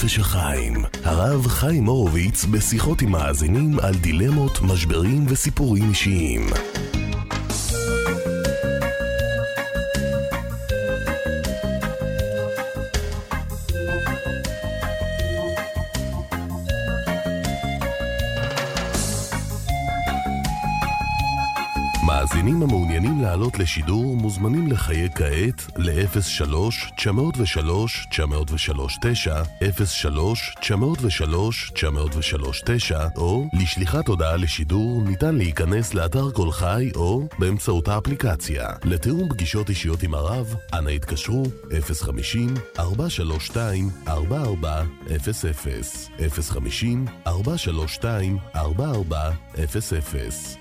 נפש החיים. הרב חיים הורוביץ בשיחות עם מאזינים על דילמות, משברים וסיפורים אישיים. מאזינים המעוניינים לעלות לשידור מוזמנים לחייג כעת ל-03-903-939, 03-903-939, או לשליחת הודעה לשידור ניתן להיכנס לאתר כל חי או באמצעות האפליקציה. לתיאום פגישות אישיות עם הרב, אנא התקשרו 050-432-4400, 050-432-4400.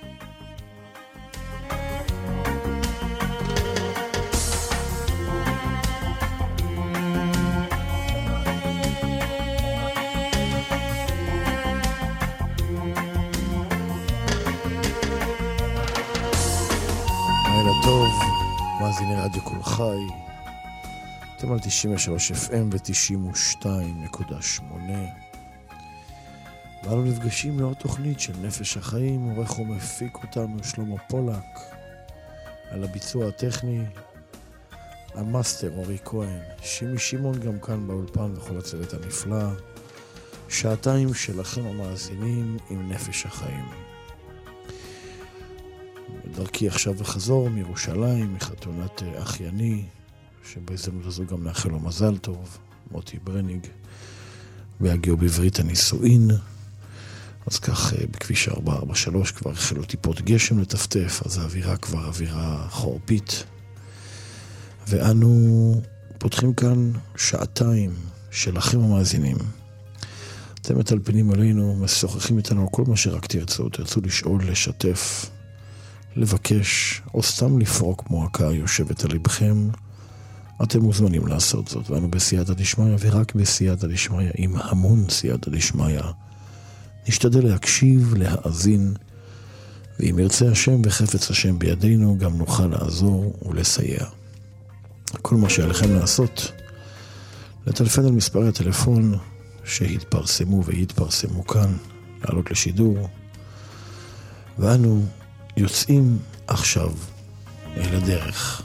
מאזיני רדיו כל חי, אתם על 93 FM ו-92.8, ואנו נפגשים לעוד תוכנית של נפש החיים. עורך ומפיק אותנו שלמה פולק, על הביצוע הטכני המאסטר אורי כהן, שימי שמעון גם כאן באולפן וכל הצוות הנפלא. שעתיים שלכם המאזינים עם נפש החיים. דרכי עכשיו וחזור מירושלים, מחתונת אחייני, שבהזדמנות הזו גם נאחל לו מזל טוב, מוטי ברניג, והגיעו בברית הנישואין. אז כך בכביש 443 כבר החלו טיפות גשם לטפטף, אז האווירה כבר אווירה חורפית. ואנו פותחים כאן שעתיים שלכם המאזינים. אתם מטלפנים עלינו, משוחחים איתנו כל מה שרק תרצו לשאול, לשתף, לבקש או סתם לפרוק מועקה יושבת על לבכם. אתם מוזמנים לעשות זאת, ואנו בסייעתא דשמיא, ורק בסייעתא דשמיא, עם המון סייעתא דשמיא, נשתדל להקשיב, להאזין, ואם ירצה השם וחפץ השם בידינו, גם נוכל לעזור ולסייע. כל מה שעליכם לעשות, לטלפן על מספרי הטלפון שהתפרסמו והתפרסמו כאן, לעלות לשידור, ואנו יוצאים עכשיו אל הדרך.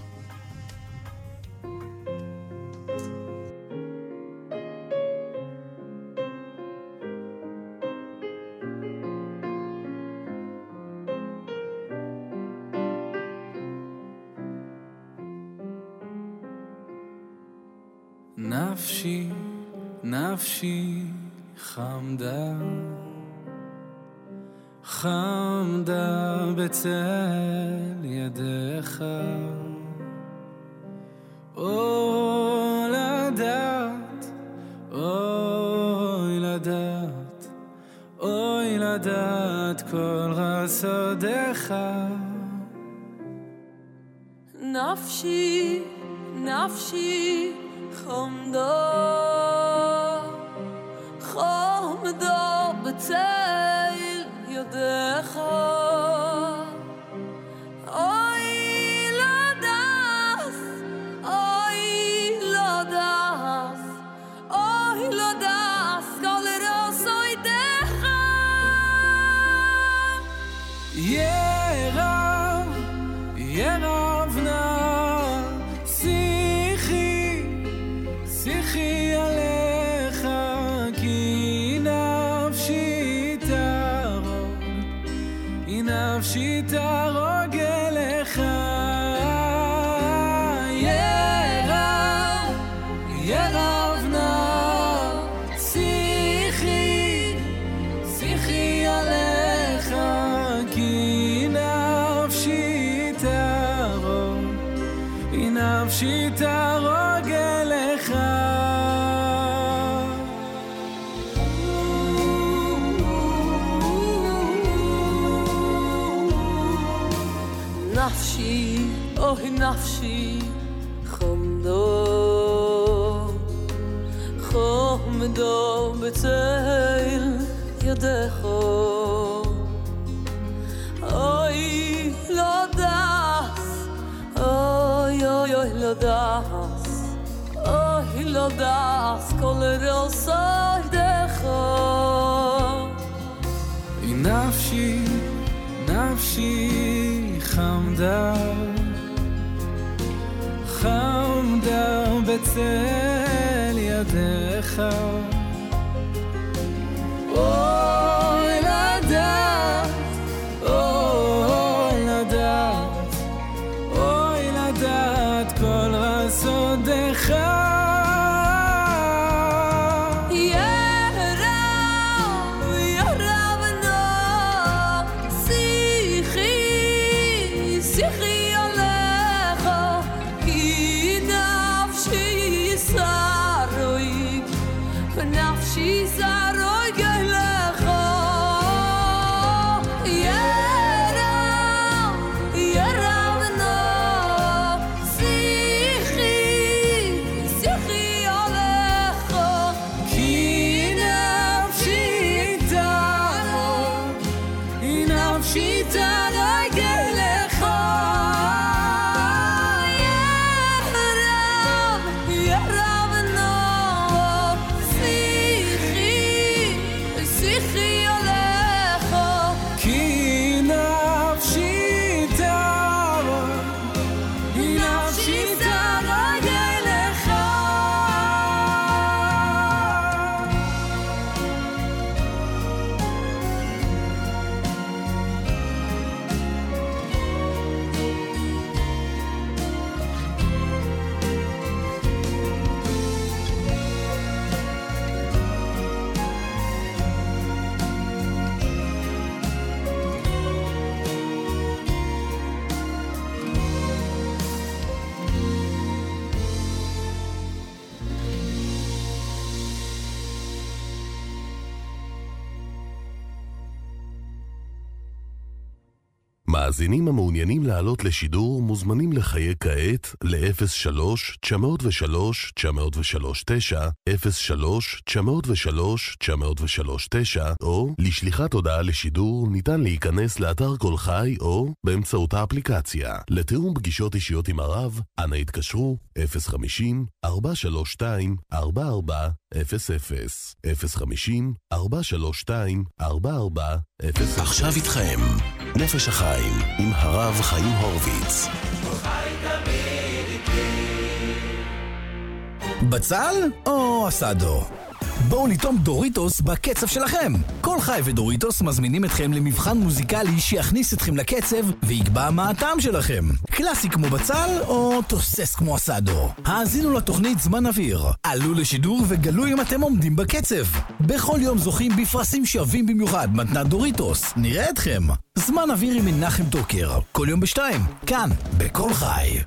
נפשי, נפשי חמדה, חמדה בצל ידיך. אוי לדעת, אוי לדעת, אוי לדעת כל רסודיך. נפשי, נפשי חמדה, חמדה בצל ידיך. אוי לדעת, אוי לדעת, אוי לדעת כל רסודיך. ירב, ירב נא שיחי, שיחי עליך, כי נפשי תרוג, נפשי תרוג אליך. ירב, ירב נא שיחי, שיחי עליך, כי נפשי תרוג, נפשי תרוג אליך. נפשי, אוי נפשי חמדו, חמדו בצל ידיך. אוי לא דס, אוי אוי אוי לא דס, אוי לא דאס כל רוסוי דחו נפשי, נפשי חמדה חמדה בצל ידיך אוי לדעת, אוי לדעת, אוי לדעת כל רסודיך She's a מאזינים המעוניינים לעלות לשידור מוזמנים לחייג כעת ל-03-903-939, 03-903-939, או לשליחת הודעה לשידור ניתן להיכנס לאתר כל חי או באמצעות האפליקציה. לתיאום פגישות אישיות עם הרב, אנא התקשרו 050-432-4400, 050-432-4400. עכשיו איתכם נפש החיים עם הרב חיים הורוביץ. בצל או אסדו? בואו לטעום דוריטוס בקצב שלכם. כל חי ודוריטוס מזמינים אתכם למבחן מוזיקלי שיכניס אתכם לקצב ויקבע מה הטעם שלכם. קלאסי כמו בצל או תוסס כמו אסדו? האזינו לתוכנית זמן אוויר. עלו לשידור וגלו אם אתם עומדים בקצב. בכל יום זוכים בפרסים שווים במיוחד מתנת דוריטוס. נראה אתכם. זמן אוויר עם מנחם טוקר. כל יום ב2, כאן, בכל חי.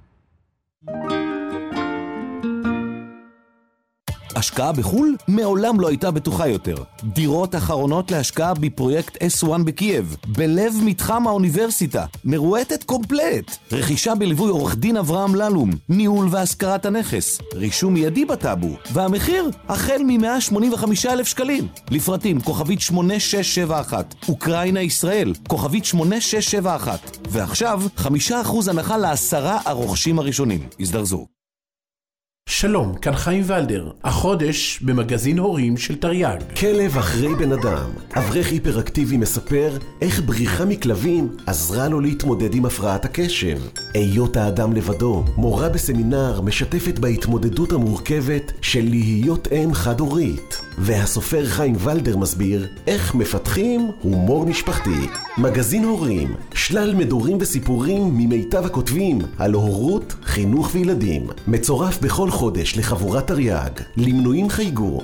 השקעה בחול מעולם לא הייתה בטוחה יותר. דירות אחרונות להשקעה בפרויקט S1 בקייב, בלב מתחם האוניברסיטה, מרואטת קומפלט. רכישה בליווי עורך דין אברהם ללום, ניהול והשכרת הנכס, רישום מיידי בטאבו, והמחיר החל מ-185,000 שקלים. לפרטים כוכבית 8671, אוקראינה ישראל, כוכבית 8671, ועכשיו 5% הנחה ל10 הרוכשים הראשונים. הזדרזו. שלום, כאן חיים ולדר, החודש במגזין הורים של תרי"ג. כלב אחרי בן אדם. אברך היפראקטיבי מספר איך בריחה מכלבים עזרה לו להתמודד עם הפרעת הקשב. היות האדם לבדו, מורה בסמינר משתפת בהתמודדות המורכבת של להיות אם חד-הורית. והסופר חיים ולדר מסביר איך מפתחים הומור משפחתי. מגזין הורים, שלל מדורים וסיפורים ממיטב הכותבים על הורות, חינוך וילדים. מצורף בכל חודש לחבורת תרי"ג. למנויים חייגו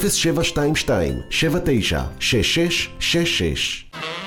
0722-796666.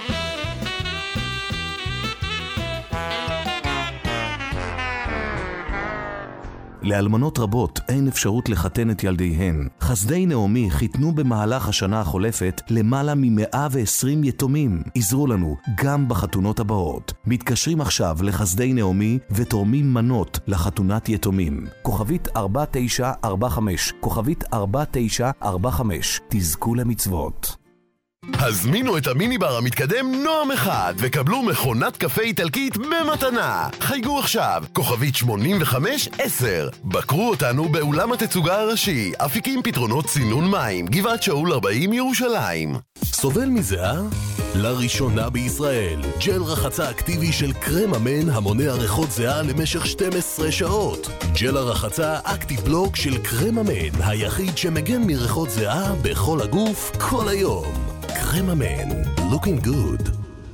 לאלמנות רבות אין אפשרות לחתן את ילדיהן. חסדי נעמי חיתנו במהלך השנה החולפת למעלה מ120 יתומים. עזרו לנו גם בחתונות הבאות. מתקשרים עכשיו לחסדי נעמי ותורמים מנות לחתונת יתומים. כוכבית 4945, כוכבית 4945. תזכו למצוות. הזמינו את המיני בר המתקדם נועם אחד וקבלו מכונת קפה איטלקית במתנה. חייגו עכשיו, כוכבית 8510. בקרו אותנו באולם התצוגה הראשי, אפיקים פתרונות צינון מים, גבעת שאול 40 ירושלים. סובל מזהה? לראשונה בישראל, ג'ל רחצה אקטיבי של קרם אמן המונע ריחות זהה למשך 12 שעות. ג'ל הרחצה אקטיב בלוק של קרם אמן, היחיד שמגן מריחות זהה בכל הגוף כל היום. קרם אמן, looking good.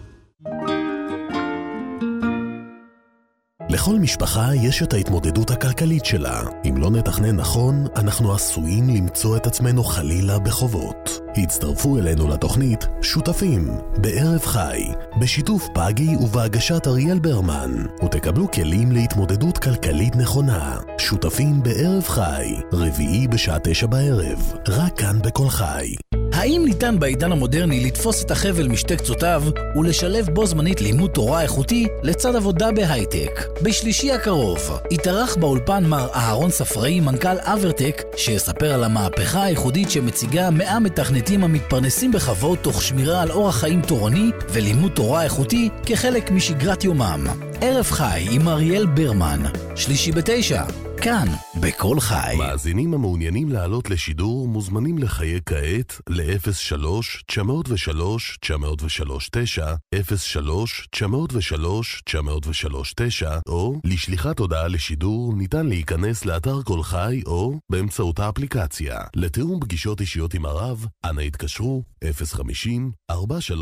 לכל משפחה יש את ההתמודדות הכלכלית שלה. אם לא נתכנן נכון, אנחנו עשויים למצוא את עצמנו חלילה בחובות. הצטרפו אלינו לתוכנית שותפים בערב חי, בשיתוף פאגי ובהגשת אריאל ברמן, ותקבלו כלים להתמודדות כלכלית נכונה. שותפים בערב חי, רביעי בשעה 9 בערב, רק כאן בכל חי. האם ניתן בעידן המודרני לתפוס את החבל משתי קצותיו ולשלב בו זמנית לימוד תורה איכותי לצד עבודה בהייטק? בשלישי הקרוב יתארח באולפן מר אהרון ספראי, מנכ"ל אברטק, שיספר על המהפכה הייחודית שמציגה 100 מתכנתים המתפרנסים בכבוד תוך שמירה על אורח חיים תורני ולימוד תורה איכותי כחלק משגרת יומם. ערב חי עם אריאל ברמן, שלישי ב9, כאן בכל חי. מאזינים המעוניינים לעלות לשידור מוזמנים לחייג כעת ל-03-903-903-9, 03-903-903-9, או לשליחת הודעה לשידור ניתן להיכנס לאתר כל חי או באמצעות האפליקציה. לתיאום פגישות אישיות עם הרב, אנא התקשרו 050-432-4400,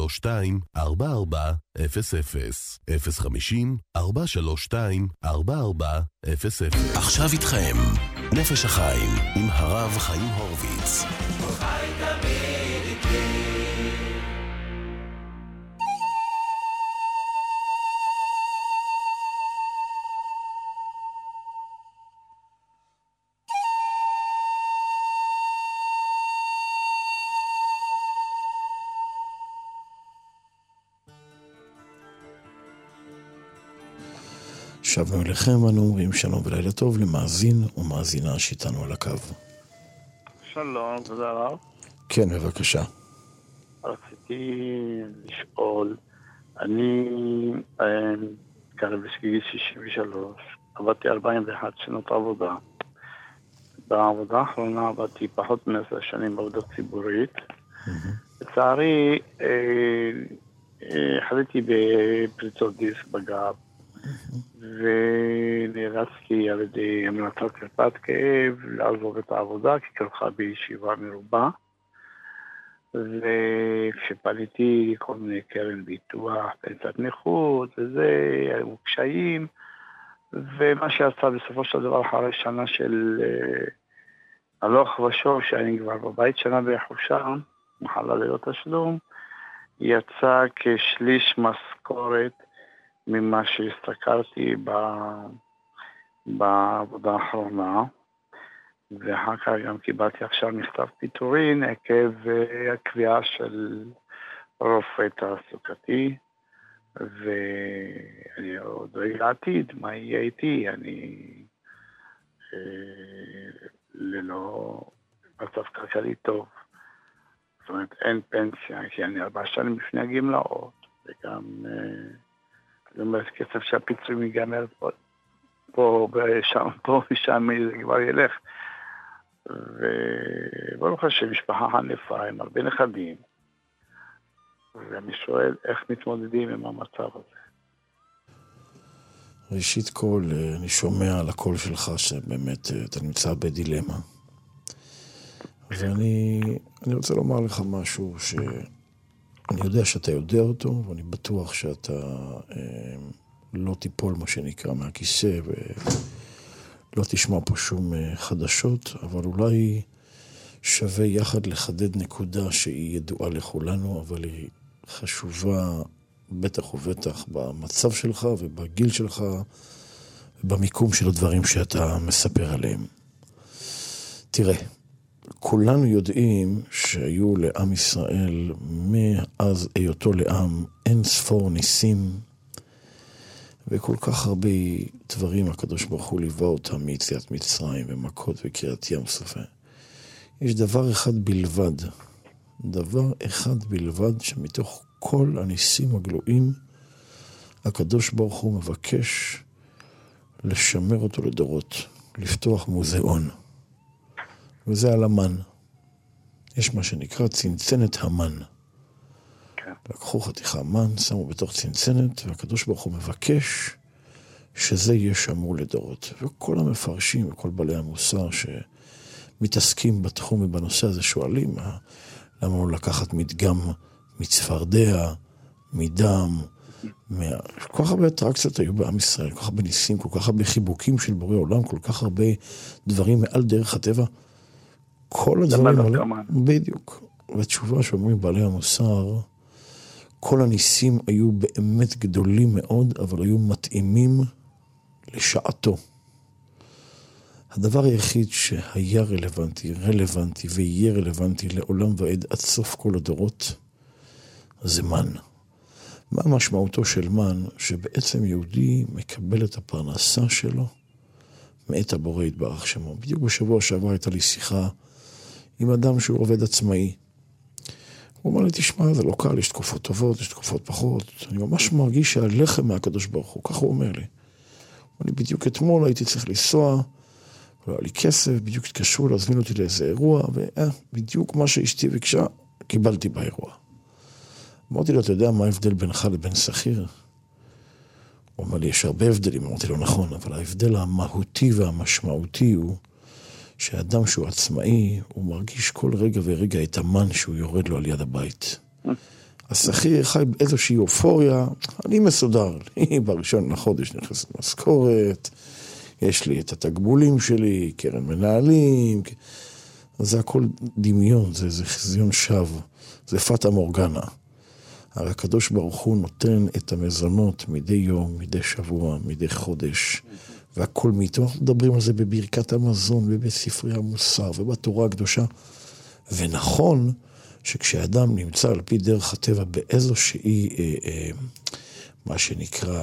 050-432-4400. עכשיו איתכם, נפש החיים עם הרב חיים הורוביץ. שבנו אליכם, אנו אומרים שלום ולילה טוב למאזין ומאזינה שאיתנו על הקו. שלום, תודה רב. כן, בבקשה. רציתי לשאול, אני קרב בגיל 63, עבדתי 41 שנות עבודה. בעבודה האחרונה עבדתי פחות מ10 שנים בעבודה ציבורית. לצערי, חליתי בפריצות דיסק בגב. ונאלצתי על ידי המלצת קרפת כאב לעזוב את העבודה כי כרוכה בישיבה מרובה, וכשפניתי כל מיני קרן ביטוח, פנסיית נכות וזה, היו קשיים, ומה שיצא בסופו של דבר אחרי שנה של הלוך ושוב, שאני כבר בבית שנה בחופשה, מחלה ללא תשלום, יצא כשליש משכורת ממה שהסתכלתי בעבודה האחרונה, ואחר כך גם קיבלתי עכשיו מכתב פיטורין עקב הקביעה של רופא תעסוקתי, ואני עוד דואג לעתיד, מה יהיה איתי? אני ללא מצב כלכלי טוב, זאת אומרת אין פנסיה, כי אני 4 שנים לפני הגמלאות, וגם זאת אומרת, כסף שהפיצוי ייגמר פה ושם זה כבר ילך. וברוך השם, משפחה ענפה עם הרבה נכדים. ואני שואל איך מתמודדים עם המצב הזה. ראשית כל, אני שומע על הקול שלך שבאמת אתה נמצא בדילמה. ואני רוצה לומר לך משהו אני יודע שאתה יודע אותו, ואני בטוח שאתה לא תיפול, מה שנקרא, מהכיסא, ולא תשמע פה שום חדשות, אבל אולי שווה יחד לחדד נקודה שהיא ידועה לכולנו, אבל היא חשובה בטח ובטח במצב שלך ובגיל שלך, ובמיקום של הדברים שאתה מספר עליהם. תראה, כולנו יודעים שהיו לעם ישראל מאז היותו לעם אין ספור ניסים וכל כך הרבה דברים הקדוש ברוך הוא ליווה אותם מיציאת מצרים ומכות וקריעת ים סוף. יש דבר אחד בלבד דבר אחד בלבד שמתוך כל הניסים הגלויים, הקדוש ברוך הוא מבקש לשמר אותו לדורות, לפתוח מוזיאון. וזה על המן. יש מה שנקרא צנצנת המן. כן. לקחו חתיכה מן, שמו בתוך צנצנת, והקדוש ברוך הוא מבקש שזה יהיה שמור לדורות. וכל המפרשים וכל בעלי המוסר שמתעסקים בתחום ובנושא הזה שואלים, למה לא לקחת מדגם מצפרדע, מדם, כל כך הרבה אטרקציות היו בעם ישראל, כל כך הרבה ניסים, כל כך הרבה חיבוקים של בורא עולם, כל כך הרבה דברים מעל דרך הטבע. כל הדברים האלה, בדיוק. והתשובה שאומרים בעלי המוסר, כל הניסים היו באמת גדולים מאוד, אבל היו מתאימים לשעתו. הדבר היחיד שהיה רלוונטי ויהיה רלוונטי לעולם ועד עד סוף כל הדורות, זה מן. מה משמעותו של מן? שבעצם יהודי מקבל את הפרנסה שלו מאת הבורא יתברך שמו. בדיוק בשבוע שעבר הייתה לי שיחה עם אדם שהוא עובד עצמאי. הוא אומר לי, תשמע, זה לא קל, יש תקופות טובות, יש תקופות פחות. אני ממש מרגיש שהלחם מהקדוש ברוך הוא, כך הוא אומר לי. אני בדיוק אתמול הייתי צריך לנסוע, לא היה לי כסף, בדיוק התקשרו להזמין אותי לאיזה אירוע, ובדיוק מה שאשתי ביקשה, קיבלתי באירוע. אמרתי לו, אתה יודע מה ההבדל בינך לבין שכיר? הוא אומר לי, יש הרבה הבדלים. אמרתי לו, נכון, אבל ההבדל המהותי והמשמעותי הוא שאדם שהוא עצמאי, הוא מרגיש כל רגע ורגע את המן שהוא יורד לו על יד הבית. השכיר חי באיזושהי אופוריה, אני מסודר, לי בראשון לחודש נכנסת משכורת, יש לי את התגבולים שלי, קרן מנהלים, זה הכל דמיון, זה חזיון שווא, זה פטה מורגנה. הרי הקדוש ברוך הוא נותן את המזונות מדי יום, מדי שבוע, מדי חודש, והכל מאיתו. אנחנו מדברים על זה בברכת המזון ובספרי המוסר ובתורה הקדושה. ונכון שכשאדם נמצא על פי דרך הטבע באיזושהי, מה שנקרא,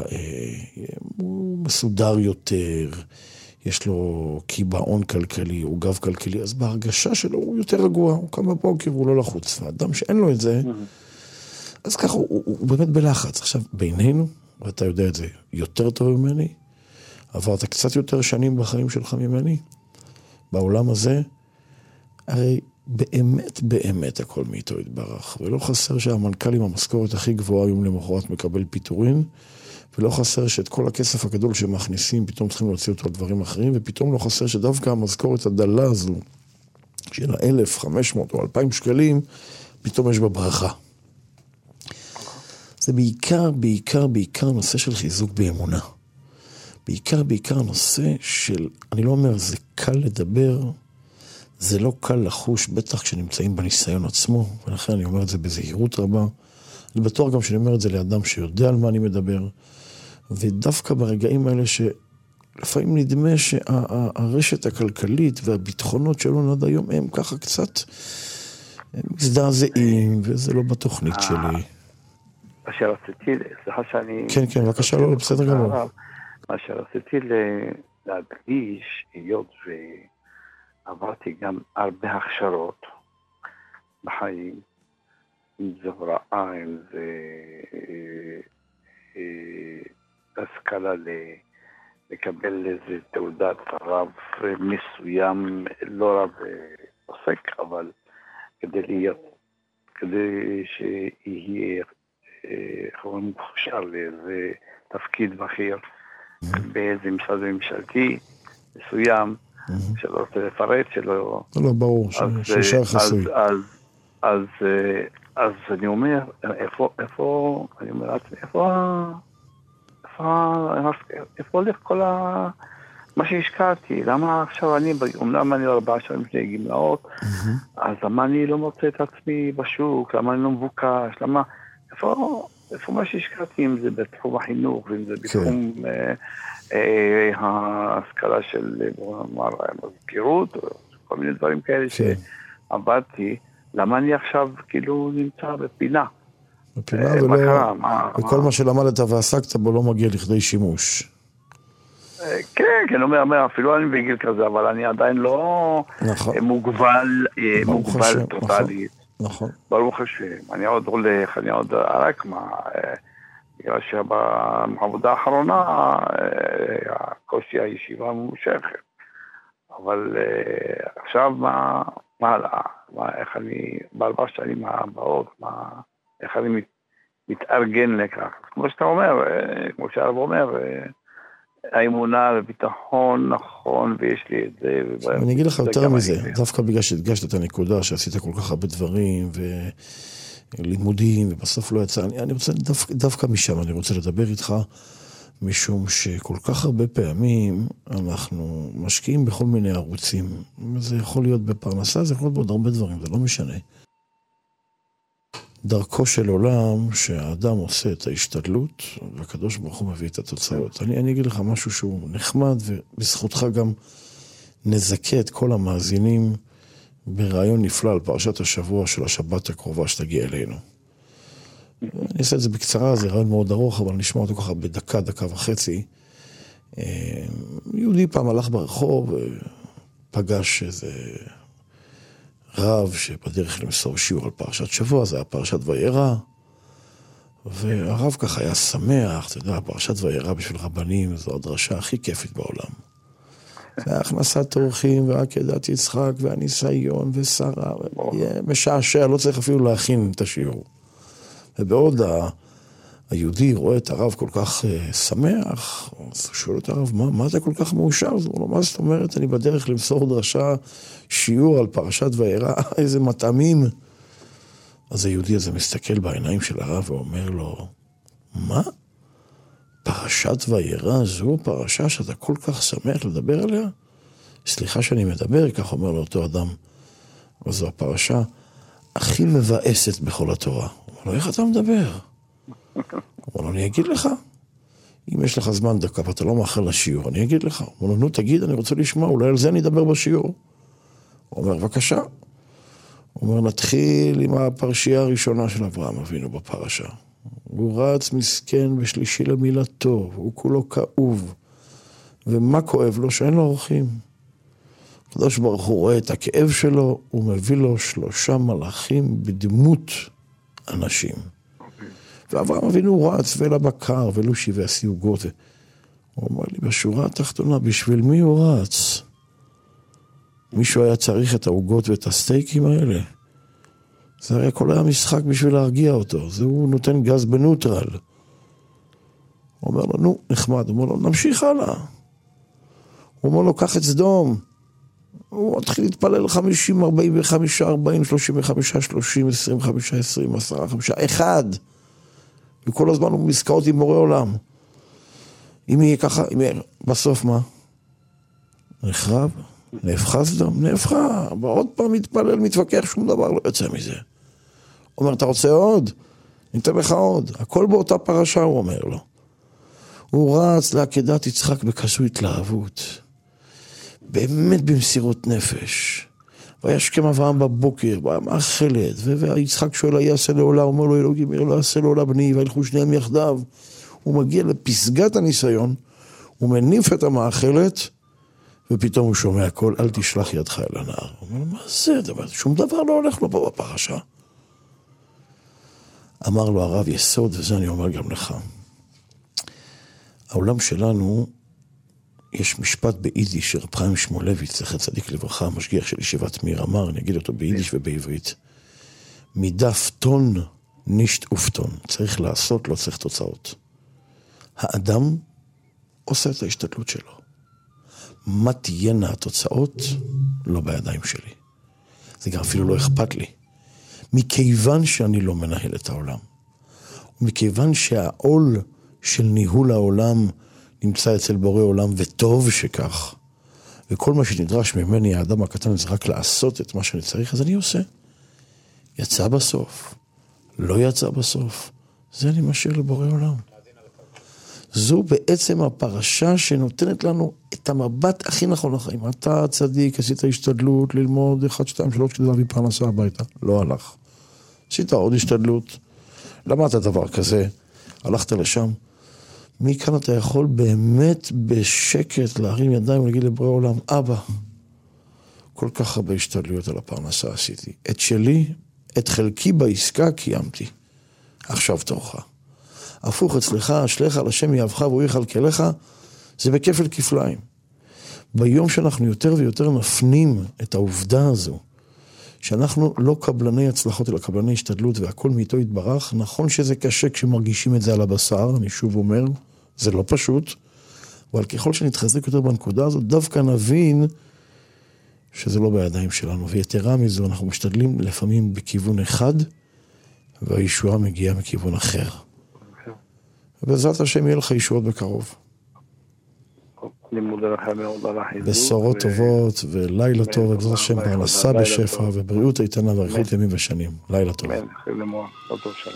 הוא מסודר יותר, יש לו קיבעון כלכלי, הוא גב כלכלי, אז בהרגשה שלו הוא יותר רגוע, הוא קם בבוקר והוא לא לחוץ. ואדם שאין לו את זה, אז ככה הוא באמת בלחץ. עכשיו, בינינו, ואתה יודע את זה יותר טוב ממני, עברת קצת יותר שנים בחיים שלך ממני, בעולם הזה, הרי באמת הכל מאיתו יתברך, ולא חסר שהמנכ"ל עם המשכורת הכי גבוהה יום למחרת מקבל פיטורין, ולא חסר שאת כל הכסף הגדול שמכניסים, פתאום צריכים להוציא אותו על דברים אחרים, ופתאום לא חסר שדווקא המשכורת הדלה הזו, של 1,500 או 2,000 שקלים, פתאום יש בה ברכה. זה בעיקר נושא של חיזוק באמונה. בעיקר נושא של, אני לא אומר, זה קל לדבר, זה לא קל לחוש, בטח כשנמצאים בניסיון עצמו, ולכן אני אומר את זה בזהירות רבה. אני בטוח גם שאני אומר את זה לאדם שיודע על מה אני מדבר, ודווקא ברגעים האלה שלפעמים נדמה שהרשת הכלכלית והביטחונות שלנו עד היום הם ככה קצת מזדעזעים, וזה לא בתוכנית שלי. מה שרציתי, סליחה שאני... כן, בבקשה, לא, בסדר גמור. מה שרציתי להדגיש, היות ועברתי גם הרבה הכשרות בחיים, אם זה הוראה, אם זה השכלה לקבל איזה תעודת רב מסוים, לא רב עוסק, אבל כדי שיהיה מוכשר לאיזה תפקיד בכיר באיזה משרד ממשלתי מסוים, שלא רוצה לפרט, שלא... לא, ברור, שישר חסוי. אז אני אומר, איפה הולך כל מה שהשקעתי? למה עכשיו אומנם אני 4 שנים לפני גמלאות, אז למה אני לא מוצא את עצמי בשוק? למה אני לא מבוקש? למה... איפה מה שהשקעתי, אם זה בתחום החינוך, ואם זה בתחום ההשכלה של מזכירות, או כל מיני דברים כאלה שעבדתי, למה אני עכשיו כאילו נמצא בפינה? בפינה וכל מה שלמדת ועסקת בו לא מגיע לכדי שימוש. כן, אומר, אפילו אני בגיל כזה, אבל אני עדיין לא מוגבל טוטלית. נכון. ברוך השם, אני עוד הולך, אני עוד רק מה, בגלל שבעבודה האחרונה, הקושי הישיבה ממושכת. אבל עכשיו מה הלאה? איך אני, ב4 שנים הבאות, איך אני מתארגן לכך? כמו שאתה אומר, כמו שהרב אומר, האמונה וביטחון נכון, ויש לי את זה. אני אגיד לך יותר מזה, דווקא בגלל שהדגשת את הנקודה, שעשית כל כך הרבה דברים, ולימודים, ובסוף לא יצא, אני רוצה, דווקא משם אני רוצה לדבר איתך, משום שכל כך הרבה פעמים אנחנו משקיעים בכל מיני ערוצים. זה יכול להיות בפרנסה, זה יכול להיות בעוד הרבה דברים, זה לא משנה. דרכו של עולם שהאדם עושה את ההשתדלות, והקדוש ברוך הוא מביא את התוצאות. אני אגיד לך משהו שהוא נחמד, ובזכותך גם נזכה את כל המאזינים ברעיון נפלא על פרשת השבוע של השבת הקרובה שתגיע אלינו. אני אעשה את זה בקצרה, זה רעיון מאוד ארוך, אבל נשמע אותו ככה בדקה, דקה וחצי. יהודי פעם הלך ברחוב, פגש איזה רב שבדרך למסור שיעור על פרשת שבוע, זה היה פרשת וירא, והרב ככה היה שמח, אתה יודע, פרשת וירא בשביל רבנים, זו הדרשה הכי כיפית בעולם. והכנסת אורחים, ועקדת יצחק, והניסיון, ושרה, משעשע, לא צריך אפילו להכין את השיעור. ובעוד היהודי רואה את הרב כל כך שמח, אז הוא שואל את הרב, מה אתה כל כך מאושר? אז הוא אומר, מה זאת אומרת? אני בדרך למסור דרשה שיעור על פרשת וירא, איזה מטעמים. אז היהודי הזה מסתכל בעיניים של הרב ואומר לו, מה? פרשת וירא זו פרשה שאתה כל כך שמח לדבר עליה? סליחה שאני מדבר, כך אומר לו אותו אדם, וזו הפרשה הכי מבאסת בכל התורה. הוא אומר לו, איך אתה מדבר? הוא אומר לו, אני אגיד לך. אם יש לך זמן דקה ואתה לא מאחר לשיעור, אני אגיד לך. הוא אומר לו, נו תגיד, אני רוצה לשמוע, אולי על זה אני אדבר בשיעור. הוא אומר, בבקשה. הוא אומר, נתחיל עם הפרשייה הראשונה של אברהם אבינו בפרשה. הוא רץ מסכן בשלישי למילתו, הוא כולו כאוב. ומה כואב לו? שאין לו אורחים. הקדוש ברוך הוא רואה את הכאב שלו, הוא מביא לו 3 מלאכים בדמות אנשים. ואברהם אבינו רץ ולבקר ולושי והסיוגות. הוא אומר לי, בשורה התחתונה, בשביל מי הוא רץ? מישהו היה צריך את העוגות ואת הסטייקים האלה? זה הרי כל היה משחק בשביל להרגיע אותו. זה הוא נותן גז בנוטרל. הוא אומר לו, נו, נחמד. הוא אומר לו, נמשיך הלאה. הוא אומר לו, קח את סדום. הוא מתחיל להתפלל 50, 45, 40, 35, 30, 25, 20, 10, 5, 1. וכל הזמן הוא מסקאות עם מורה עולם. אם יהיה ככה, בסוף מה? נחרב? נהפכה סדום? נהפכה. ועוד פעם מתפלל, מתווכח, שום דבר לא יוצא מזה. הוא אומר, אתה רוצה עוד? ניתן לך עוד. הכל באותה פרשה, הוא אומר לו. הוא רץ לעקדת יצחק בכזו התלהבות. באמת במסירות נפש. וישכם אברהם בבוקר, מאכלת, ויצחק שואל, יעשה לעולה, הוא אומר לו, אלוהים, לא יעשה לעולה בני, וילכו שניהם יחדיו. הוא מגיע לפסגת הניסיון, הוא מניף את המאכלת, ופתאום הוא שומע הכל, אל תשלח ידך אל הנער. הוא אומר, מה זה? שום דבר לא הולך לו פה בפרשה. אמר לו הרב יסוד, וזה אני אומר גם לך. העולם שלנו, יש משפט ביידיש של רב חיים שמואלביץ, זכר צדיק לברכה, המשגיח של ישיבת מיר אמר, אני אגיד אותו ביידיש ובעברית. מדף טון נישט אופטון. צריך לעשות, לא צריך תוצאות. האדם עושה את ההשתדלות שלו. מה תהיינה התוצאות? לא בידיים שלי. זה גם אפילו לא אכפת לי. מכיוון שאני לא מנהל את העולם. ומכיוון שהעול של ניהול העולם נמצא אצל בורא עולם, וטוב שכך. וכל מה שנדרש ממני, האדם הקטן, זה רק לעשות את מה שאני צריך, אז אני עושה. יצא בסוף. לא יצא בסוף. זה אני משאיר לבורא עולם. זו בעצם הפרשה שנותנת לנו את המבט הכי נכון לחיים. אתה צדיק, עשית השתדלות ללמוד 1, 2, 3 כדי להביא פרנסה הביתה. לא הלך. עשית עוד השתדלות. למדת דבר כזה. הלכת לשם. מכאן אתה יכול באמת בשקט להרים ידיים ולהגיד לבורא עולם, אבא, כל כך הרבה השתדלויות על הפרנסה עשיתי. את שלי, את חלקי בעסקה קיימתי. עכשיו תורך. הפוך אצלך, אשליך על השם יאהבך והוא יכלכלך, זה בכפל כפליים. ביום שאנחנו יותר ויותר נפנים את העובדה הזו, שאנחנו לא קבלני הצלחות, אלא קבלני השתדלות, והכל מאיתו יתברך, נכון שזה קשה כשמרגישים את זה על הבשר, אני שוב אומר, זה לא פשוט, אבל ככל שנתחזק יותר בנקודה הזאת, דווקא נבין שזה לא בידיים שלנו, ויתרה מזו, אנחנו משתדלים לפעמים בכיוון אחד, והישועה מגיעה מכיוון אחר. ובעזרת השם יהיה לך ישועות בקרוב. אני מודה לכם מאוד על החיזוק. בשורות טובות ולילה טוב, ובעזרת השם פרנסה בשפע ובריאות איתנה ואריכות ימים ושנים. לילה טוב. טוב שלום.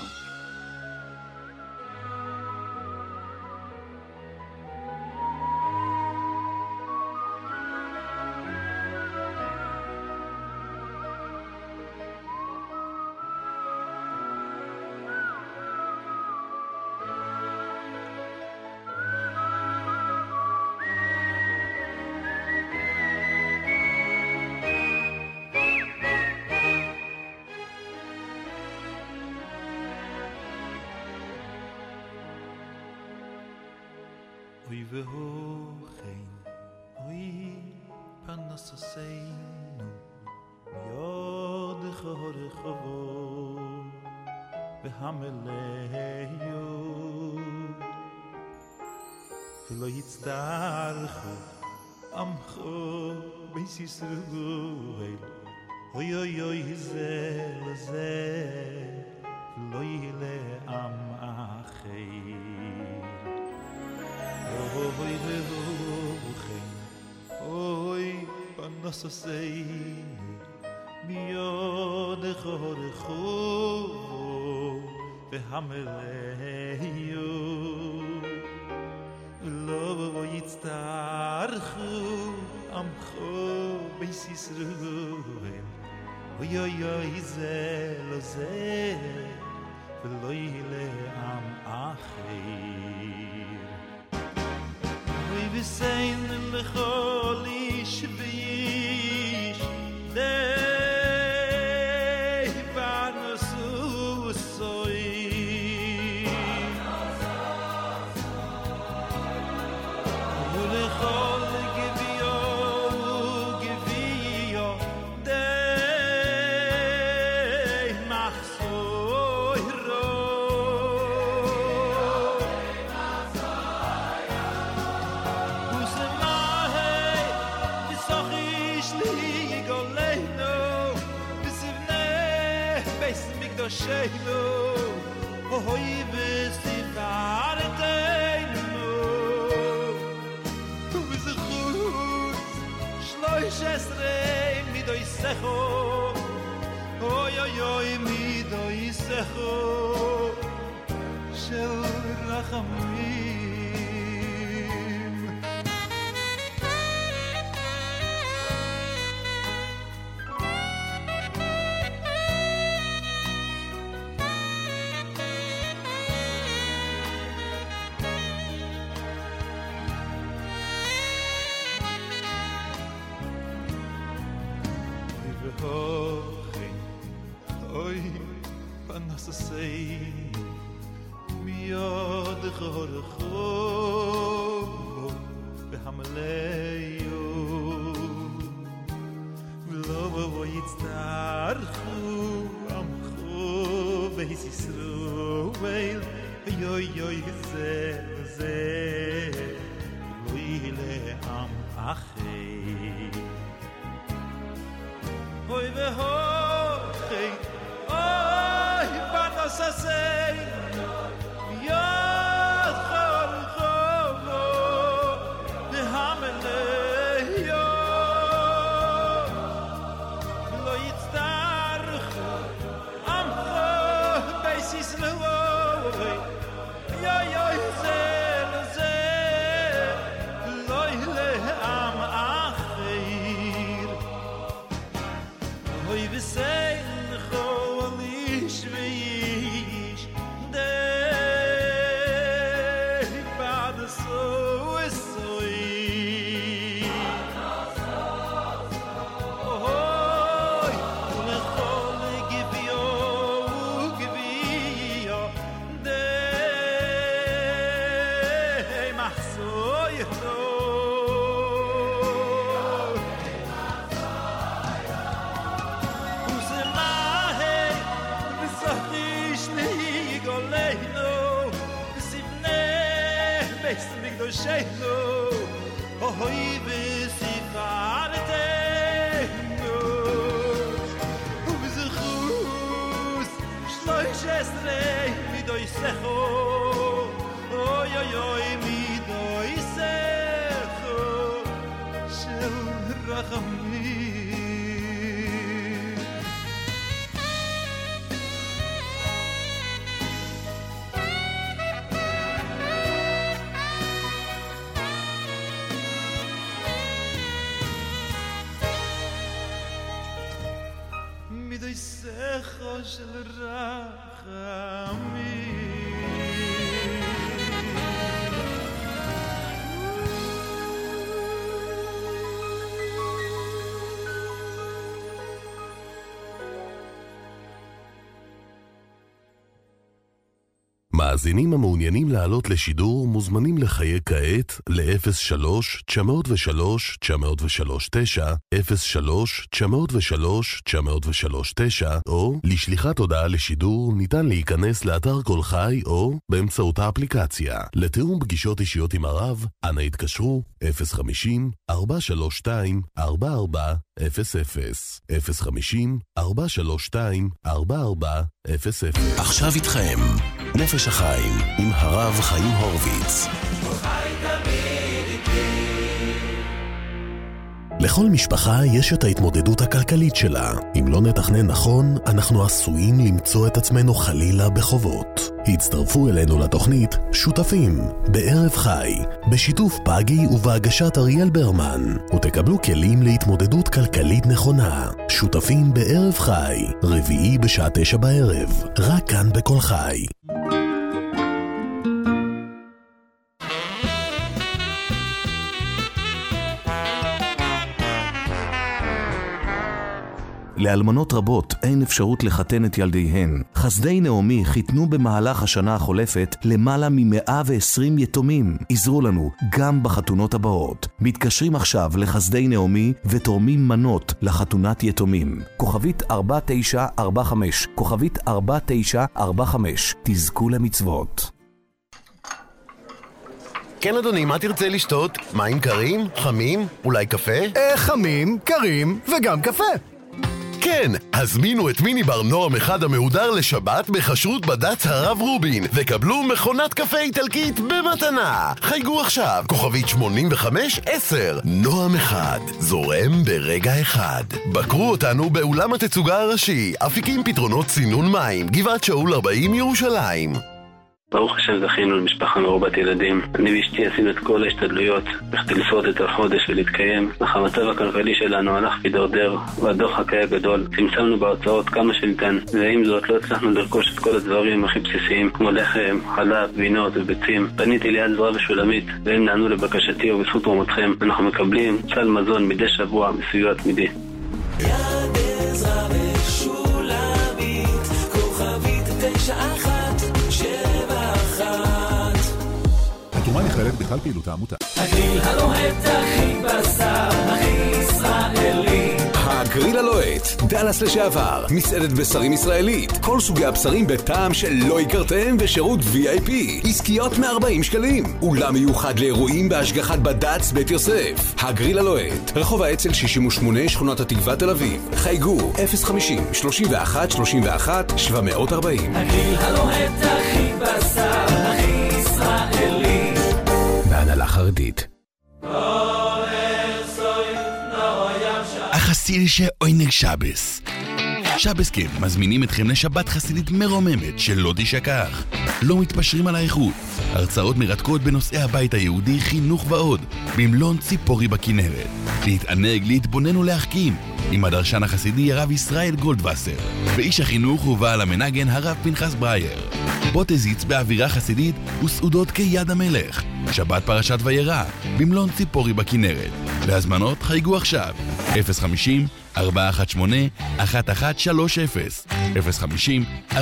Oy vehochein, oy panasoseinu, yod chorchovo, vehameleyo, velo yitzdarcho, amcho, beisisruel, oy oy oy zel zel, velo yile am achei. Oy vehochein, oy panasoseinu, miyod chorchovo, vehameleyo, lo yitzdarchu amcho beis Yisrael, oy oy oy zel zel, velo yile am achir. Oy v'sein l'chol ish v'ish, dei parnasu soy. U'lechol gevio, dei machsoy ro. Sheinu, oy v'sivarteinu, v'zichut shloish esrei midoisecho, oy oy oy midoisecho, shel rachamim. Oy panasoseinu, miyod chorchovo, vehameleyo, v'lo yitzdarchu amcho beis Yisrael, oy oy zel zel, v'lo yile am achei. Oy vehochein, oy panasoseinu, yod chorchovo, vehameleyo, v'lo yitzdarchu amcho beis Yisrael, oy oy zel zel, v'lo yile am achir. Oy v'sein l'chol ish v'ish, dei parnaso esoy. Oy, u'lechol gevio shelo hoy besifarteno uzkhus shloish esrei midoy secho oy oy oy midoy secho shel rachamim של מאזינים המעוניינים לעלות לשידור מוזמנים לחייג כעת ל-03-903-939, 03-903-939, או לשליחת הודעה לשידור ניתן להיכנס לאתר כל חי או באמצעות האפליקציה. לתיאום פגישות אישיות עם הרב, אנא התקשרו 050-432-4400, 050-432-4400. עכשיו איתכם נפש החיים עם הרב חיים הורוביץ. לכל משפחה יש את ההתמודדות הכלכלית שלה. אם לא נתכנן נכון, אנחנו עשויים למצוא את עצמנו חלילה בחובות. הצטרפו אלינו לתוכנית שותפים בערב חי, בשיתוף פגי ובהגשת אריאל ברמן, ותקבלו כלים להתמודדות כלכלית נכונה. שותפים בערב חי, רביעי בשעה 9 בערב, רק כאן בכל חי. לאלמנות רבות אין אפשרות לחתן את ילדיהן. חסדי נעמי חיתנו במהלך השנה החולפת למעלה מ-120 יתומים. עזרו לנו גם בחתונות הבאות. מתקשרים עכשיו לחסדי נעמי ותורמים מנות לחתונת יתומים. כוכבית 4945, כוכבית 4945. תזכו למצוות. כן אדוני, מה תרצה לשתות? מים קרים? חמים? אולי קפה? חמים, קרים וגם קפה. כן, הזמינו את מיני בר נועם אחד המהודר לשבת בחשרות בד"ץ הרב רובין וקבלו מכונת קפה איטלקית במתנה. חייגו עכשיו, כוכבית 8510. נועם אחד, זורם ברגע אחד. בקרו אותנו באולם התצוגה הראשי, אפיקים פתרונות סינון מים, גבעת שאול 40 ירושלים. ברוך השם זכינו למשפחה מרובת ילדים. אני ואשתי עשינו את כל ההשתדלויות בכדי לשרוד את החודש ולהתקיים, אך המצב הכלכלי שלנו הלך ודרדר והדוחק היה גדול. צמצמנו בהוצאות כמה שניתן, ועם זאת לא הצלחנו לרכוש את כל הדברים הכי בסיסיים כמו לחם, חלב, וינות וביצים. פניתי ליד זרוע ושולמית והם נענו לבקשתי, ובזכות תרומתכם אנחנו מקבלים סל מזון מדי שבוע בסיוע תמידי. יד עזרא ושולמית, כוכבית 91. התרומה נכללת בכלל פעילות העמותה. הגריל הלוהט הכי בשר, הכי ישראלי. הגריל הלוהט, דלס לשעבר, מסעדת בשרים ישראלית. כל סוגי הבשרים בטעם שלא הכרתם ושירות VIP. עסקיות מ-40 שקלים. אולם מיוחד לאירועים בהשגחת בד"ץ בית יוסף. הגריל הלוהט, רחוב האצ"ל 68, שכונת התקווה תל אביב. חייגו 050-31-31-740. הגריל הלוהט הכי בשר, הכי ישראלי. בהנהלה חרדית. החסיד שעוינג שבס. שבסקם מזמינים אתכם לשבת חסידית מרוממת שלא תשכח. לא מתפשרים על האיכות. הרצאות מרתקות בנושאי הבית היהודי, חינוך ועוד. במלון ציפורי בכנרת. להתענג, להתבונן ולהחכים. עם הדרשן החסידי הרב ישראל גולדווסר. ואיש החינוך ובעל המנגן הרב פנחס ברייר. בוא תזיץ באווירה חסידית וסעודות כיד המלך. שבת פרשת וירא, במלון ציפורי בכנרת. להזמנות חייגו עכשיו 050-418-1130 050-418-1130.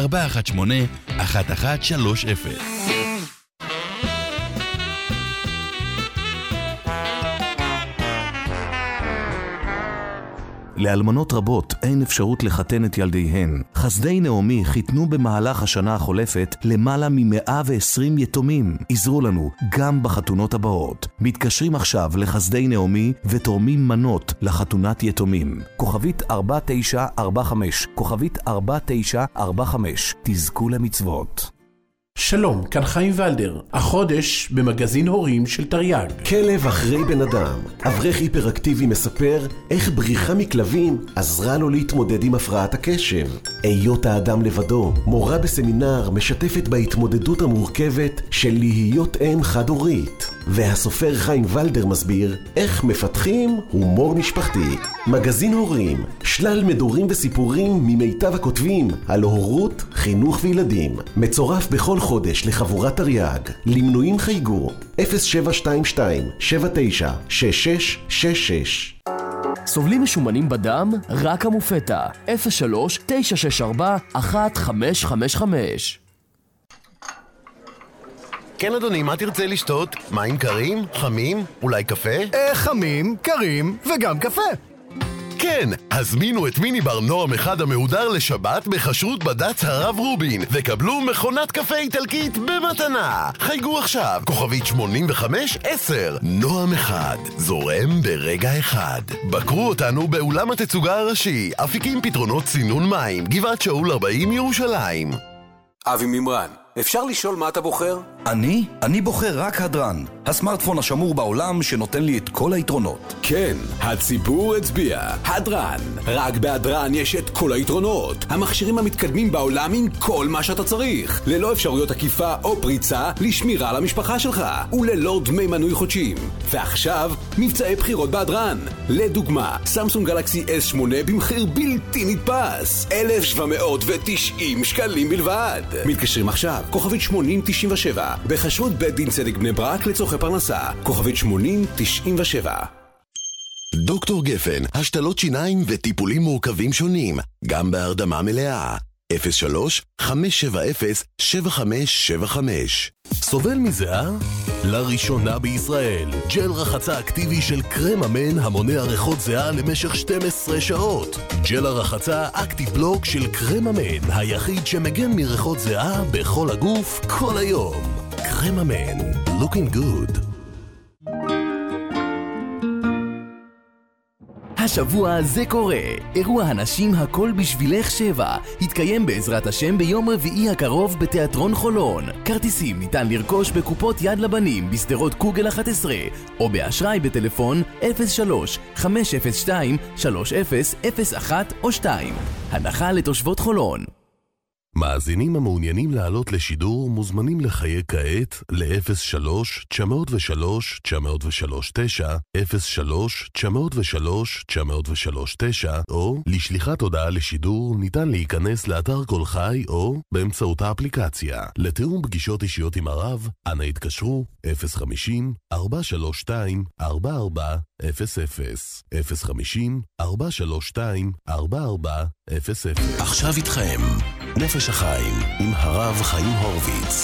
לאלמנות רבות אין אפשרות לחתן את ילדיהן. חסדי נעמי חיתנו במהלך השנה החולפת למעלה מ120 יתומים. עזרו לנו גם בחתונות הבאות. מתקשרים עכשיו לחסדי נעמי ותורמים מנות לחתונת יתומים. כוכבית 4945, כוכבית 4945, תזכו למצוות. שלום, כאן חיים ולדר, החודש במגזין הורים של תרי"ג. כלב אחרי בן אדם. אברך היפראקטיבי מספר איך בריחה מכלבים עזרה לו להתמודד עם הפרעת הקשב. היות האדם לבדו, מורה בסמינר משתפת בהתמודדות המורכבת של להיות אם חד-הורית. והסופר חיים ולדר מסביר איך מפתחים הומור משפחתי. מגזין הורים, שלל מדורים וסיפורים ממיטב הכותבים על הורות, חינוך וילדים. מצורף בכל חודש לחבורת תרי"ג. למנויים חייגו 0722-796666. סובלים משומנים בדם? רק המופטה 03-964-1555. כן אדוני, מה תרצה לשתות? מים קרים? חמים? אולי קפה? חמים, קרים וגם קפה. כן, הזמינו את מיני בר נועם אחד המהודר לשבת בכשרות בד"ץ הרב רובין וקבלו מכונת קפה איטלקית במתנה. חייגו עכשיו, כוכבית 8510. נועם אחד, זורם ברגע אחד. בקרו אותנו באולם התצוגה הראשי, אפיקים פתרונות סינון מים, גבעת שאול 40 ירושלים. אבי ממרן, אפשר לשאול מה אתה בוחר? אני בוחר רק הדרן, הסמארטפון השמור בעולם שנותן לי את כל היתרונות. כן, הציבור הצביע. הדרן. רק בהדרן יש את כל היתרונות. המכשירים המתקדמים בעולם עם כל מה שאתה צריך. ללא אפשרויות עקיפה או פריצה לשמירה על המשפחה שלך. וללא דמי מנוי חודשיים. ועכשיו, מבצעי בחירות בהדרן. לדוגמה, סמסונג גלקסי S8 במחיר בלתי נתפס. 1,790 שקלים בלבד. מתקשרים עכשיו, כוכבית 8097. בחשרות בית דין צדק בני ברק לצורכי פרנסה. כוכבית 8097. דוקטור גפן, השתלות שיניים וטיפולים מורכבים שונים, גם בהרדמה מלאה. 03-570-7575. סובל מזיעה? לראשונה בישראל, ג'ל רחצה אקטיבי של קרם אמן המונע ריחות זיעה למשך 12 שעות. ג'ל הרחצה אקטיב בלוק של קרם אמן, היחיד שמגן מריחות זיעה בכל הגוף כל היום. קרם אמן, looking good. השבוע זה קורה. אירוע הנשים הכל בשבילך 7 יתקיים בעזרת השם ביום רביעי הקרוב בתיאטרון חולון. כרטיסים ניתן לרכוש בקופות יד לבנים בסדרות קוגל 11 או באשראי בטלפון 03-502-3001 או 2. הנחה לתושבות חולון. מאזינים המעוניינים לעלות לשידור מוזמנים לחייג כעת ל-03-903-903-9, 03-903-903-9, או לשליחת הודעה לשידור ניתן להיכנס לאתר כל חי או באמצעות האפליקציה. לתיאום פגישות אישיות עם הרב, אנא התקשרו 050-432-4400, 050-432-4400. עכשיו איתכם נפש החיים עם הרב חיים הורוביץ.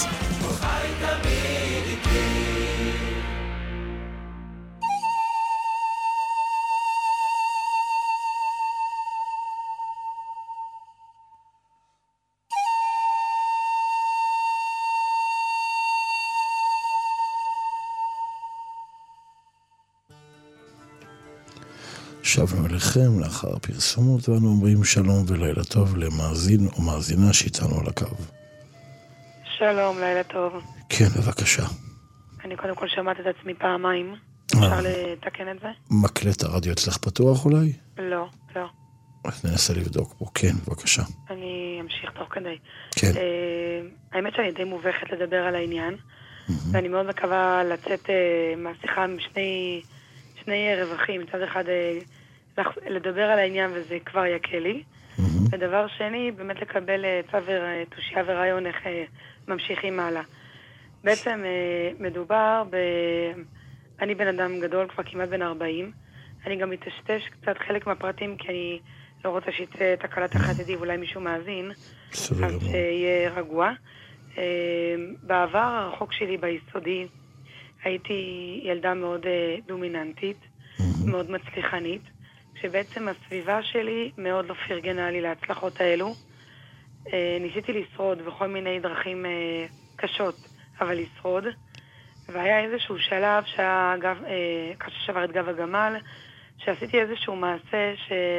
שבנו אליכם לאחר פרסומות ואנו אומרים שלום ולילה טוב למאזין או מאזינה שאיתנו על הקו. שלום, לילה טוב. כן, בבקשה. אני קודם כל שמעת את עצמי פעמיים. אפשר לתקן את זה? מקלט הרדיו אצלך פתוח אולי? לא, לא. אז ננסה לבדוק פה. כן, בבקשה. אני אמשיך תוך כדי. כן. האמת שאני די מובכת לדבר על העניין, ואני מאוד מקווה לצאת מהשיחה עם שני רווחים. מצד אחד לדבר על העניין וזה כבר יקל לי. ודבר שני, באמת לקבל תושייה ורעיון איך ממשיכים הלאה. בעצם מדובר אני בן אדם גדול, כבר כמעט בן 40. אני גם מתשתש קצת חלק מהפרטים, כי אני לא רוצה שיצא תקלה תחת ידי ואולי מישהו מאזין, אז שיהיה רגוע. בעבר הרחוק שלי ביסודי, הייתי ילדה מאוד דומיננטית, מאוד מצליחנית, כשבעצם הסביבה שלי מאוד לא פרגנה לי להצלחות האלו. ניסיתי לשרוד בכל מיני דרכים קשות, אבל לשרוד. והיה איזשהו שלב ששבר את גב הגמל, שעשיתי איזשהו מעשה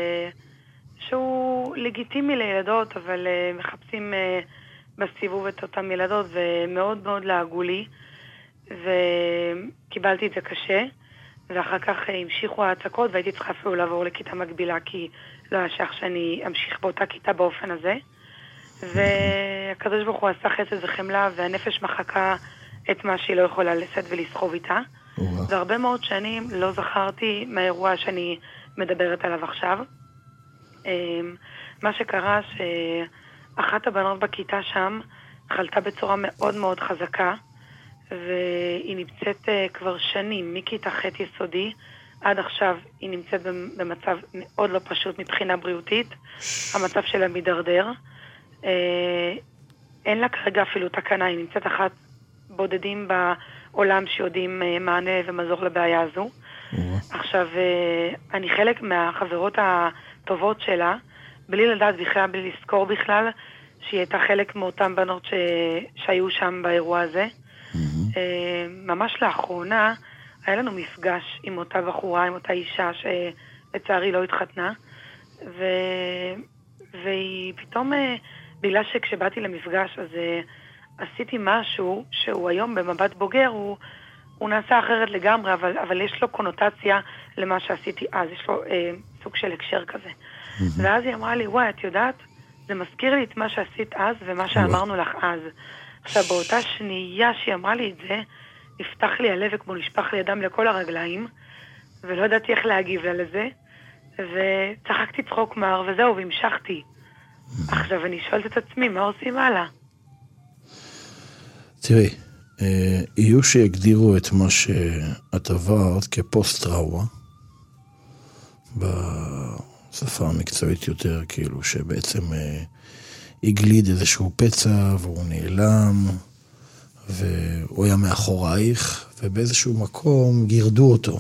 שהוא לגיטימי לילדות, אבל מחפשים בסיבוב את אותם ילדות, ומאוד מאוד לעגו לי, וקיבלתי את זה קשה, ואחר כך המשיכו ההצקות, והייתי צריכה אפילו לעבור לכיתה מקבילה, כי לא היה שייך שאני אמשיך באותה כיתה באופן הזה, והקדוש ברוך הוא עשה חסד וחמלה, והנפש מחקה את מה שהיא לא יכולה לשאת ולסחוב איתה. והרבה מאוד שנים לא זכרתי מהאירוע שאני מדברת עליו עכשיו. מה שקרה שאחת הבנות בכיתה שם חלתה בצורה מאוד מאוד חזקה, והיא נמצאת כבר שנים, מכיתה ח' יסודי, עד עכשיו היא נמצאת במצב מאוד לא פשוט מבחינה בריאותית. המצב שלה מדרדר. אין לה כרגע אפילו תקנה, היא נמצאת אחת בודדים בעולם שיודעים מענה ומזור לבעיה הזו. עכשיו, אני חלק מהחברות הטובות שלה, בלי לדעת בכלל, בלי לזכור בכלל, שהיא הייתה חלק מאותן בנות שהיו שם באירוע הזה. ממש לאחרונה היה לנו מפגש עם אותה בחורה, עם אותה אישה שלצערי לא התחתנה, והיא פתאום, בגלל שכשבאתי למפגש אז עשיתי משהו שהוא היום במבט בוגר, הוא נעשה אחרת לגמרי, אבל יש לו קונוטציה למה שעשיתי אז, יש לו סוג של הקשר כזה. ואז היא אמרה לי, וואי, את יודעת, זה מזכיר לי את מה שעשית אז ומה שאמרנו לך אז. עכשיו, באותה שנייה שהיא אמרה לי את זה, נפתח לי הלב וכמו נשפך לי אדם לכל הרגליים, ולא ידעתי איך להגיב לה לזה, וצחקתי צחוק מר, וזהו, והמשכתי. עכשיו, אני שואלת את עצמי, מה עושים הלאה? תראי, יהיו שיגדירו את מה שאת עברת כפוסט-טראומה, בשפה המקצועית יותר, כאילו שבעצם הגליד איזשהו פצע והוא נעלם, והוא היה מאחורייך, ובאיזשהו מקום גירדו אותו.